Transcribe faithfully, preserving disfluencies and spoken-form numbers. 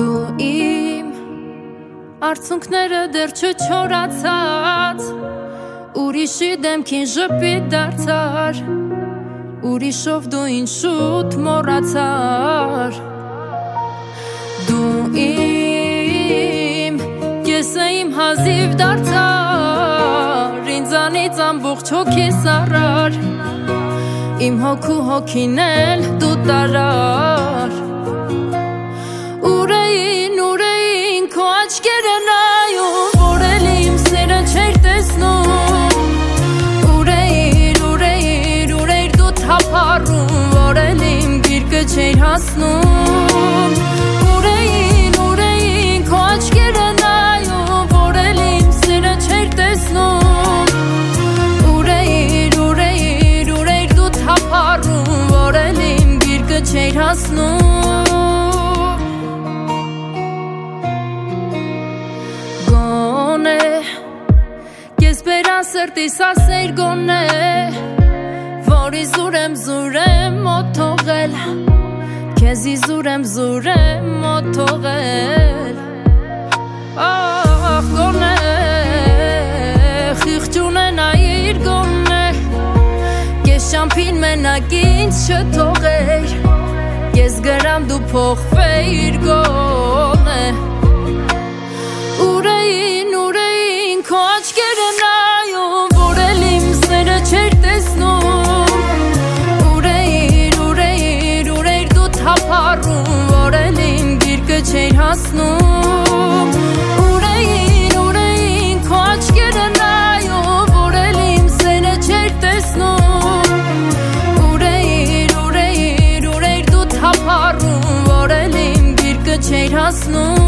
Դու իմ արցունքները դեռ չչորացած Ուրիշի դեմքին ժպիտ դարձար Ուրիշով դու ինձ շուտ մոռացար Դու իմ կեսը իմ հազիվ դարձար Ինձանից ամբողջ հոգիս առար Իմ հոգու հոգին էլ դու տարար Ուր էին, ուր էին քո աչքերը նայում Որ էլ իմ սերը չէր տեսնում Ուր էիր, ուր էիր, ուր էիր դու թափառում Որ էլ իմ գիրկը չէր հասնում Ուր էին, ուր էին քո աչքերը նայում Որ էլ իմ սերը չէր տեսնում Ուր էիր, ուր էիր, ուր էիր դու թափառում Որ էլ իմ գիրկը չէր հասնում Կեսպերան սրտիս ասեիր գոնե Որի զուր եմ զուր եմ մոտ թողել Քեզի զուր եմ զուր եմ մոտ թողել Ախ գոնե Խիղճ ունենայիր գոնե Կես շամփին մենակ ինձ չթողեիր Կես գրամ դու փոխվեիր գոնե Ուր էին, ուր էին քո աչքերը նայում Որ էլ իմ սերը չէր տեսնում Ուր էիր, ուր էիր, ուր էիր դու թափառում Որ էլ իմ գիրկը չէր հասնում Ուր էին, ուր էին քո աչքերը նայում Որ էլ իմ սերը չէր տեսնում Ուր էիր, ուր էիր, ուր էիր դու թափառում Որ էլ իմ գիրկը չէր հասնում